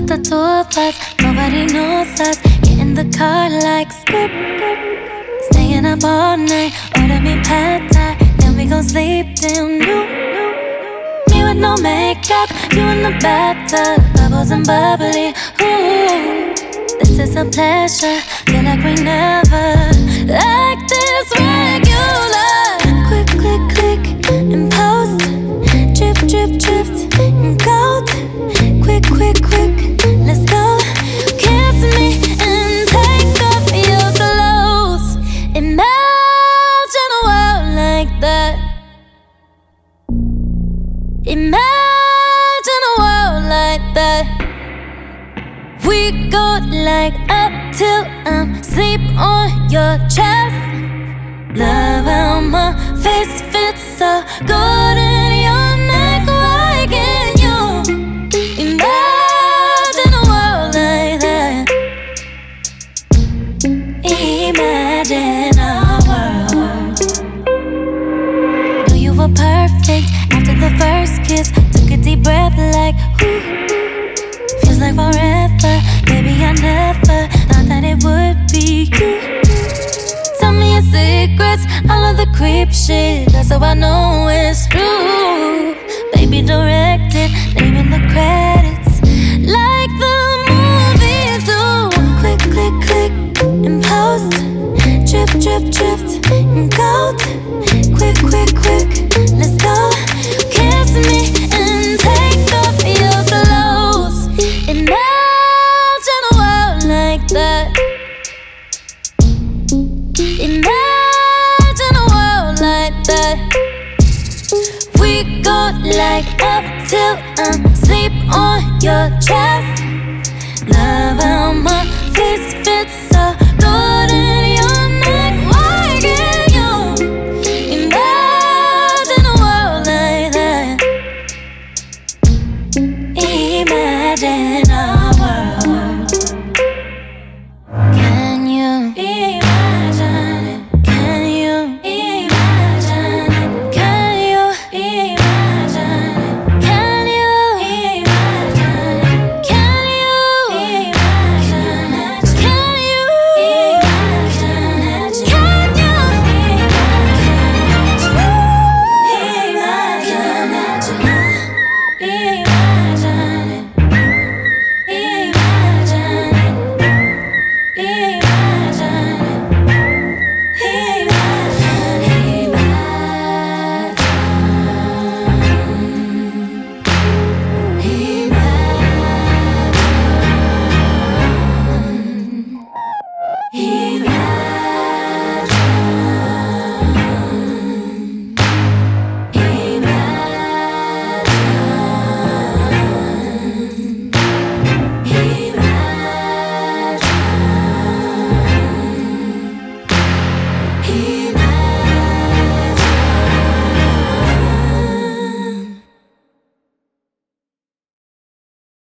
But the two of us, nobody knows us. Get in the car like skip. Staying up all night, order me pad thai. Then we gon' sleep till noon. Me with no makeup, you in the bathtub, bubbles and bubbly. Ooh, this is a pleasure. Feel like we never like this regular. Quick, click, click, and post. Drip, drip, dripped, and gold. Quick, quick, quick, let's go. Kiss me and take off your clothes. Imagine a world like that. Imagine a world like that. We go like up till I'm sleep on your chest. Love how my face fits so good in your neck. Why can't you imagine a world like that? Imagine a world. Knew you were perfect after the first kiss. Took a deep breath like whoo. Feels like forever. Baby, I never thought that it would be you. Tell me your secrets, all of the creep shit. That's how I know it's true. Baby, direct it, name in the credits, like the movies do. Click, click, click, and post. Drip, drip, dripped, and gold. Quick, quick, quick, let's go. Kiss me and take off your clothes. Imagine a world like that. Imagine a world like that. We go like up till I'm sleep on your chest. Love how my face fits so good in your neck. Why can't you imagine a world like that? Imagine a world. Can you imagine it? Can you imagine it? Can you imagine it? Can you imagine it? Can you imagine it? Can you imagine it? Can you imagine it? Imagine.